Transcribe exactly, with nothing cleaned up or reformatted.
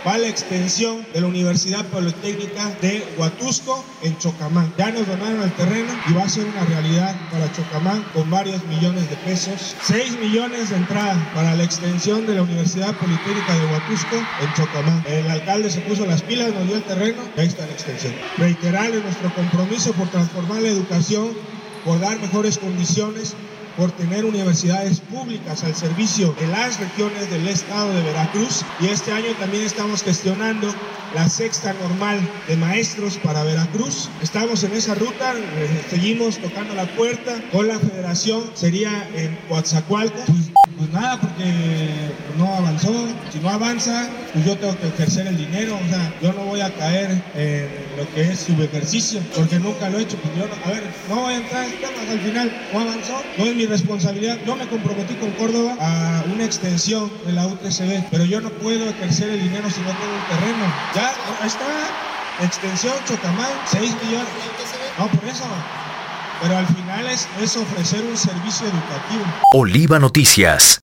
va la extensión de la Universidad Politécnica de Huatusco en Chocamán. Ya nos donaron el terreno y va a ser una realidad para Chocamán con varios millones de pesos. seis millones de entrada para la extensión de la Universidad Politécnica de Huatusco en Chocamán. El alcalde se puso las pilas, nos dio el terreno y ahí está la extensión. Reiterarles nuestro compromiso por transformar la educación, por dar mejores condiciones, por tener universidades públicas al servicio de las regiones del estado de Veracruz. Y este año también estamos gestionando la sexta normal de maestros para Veracruz. Estamos en esa ruta, seguimos tocando la puerta con la federación, sería en Coatzacoalcos. Pues, pues nada, porque no avanzó. Si no avanza, pues yo tengo que ejercer el dinero. O sea, yo no voy a caer en lo que es subejercicio, porque nunca lo he hecho. Pues yo no, a ver, no voy a entrar en temas, al final no avanzó, no es mi responsabilidad. Yo me comprometí con Córdoba a una extensión de la U T C B, pero yo no puedo ejercer el dinero si no tengo un terreno. Ya, ahí está, extensión Chocamán, seis millones. No, por eso. Pero al final es, es ofrecer un servicio educativo. Oliva Noticias.